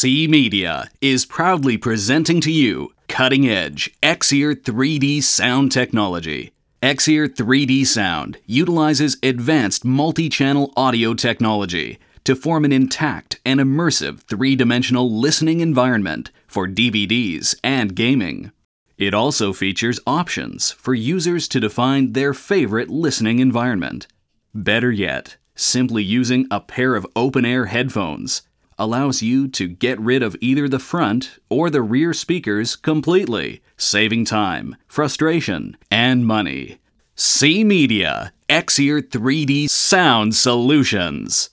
C Media is proudly presenting to you cutting-edge X-Ear 3D sound technology. X-Ear 3D sound utilizes advanced multi-channel audio technology to form an intact and immersive three-dimensional listening environment for DVDs and gaming. It also features options for users to define their favorite listening environment. Better yet, simply using a pair of open-air headphones allows you to get rid of either the front or the rear speakers completely, saving time, frustration, and money. C Media, X-Ear 3D Sound Solutions.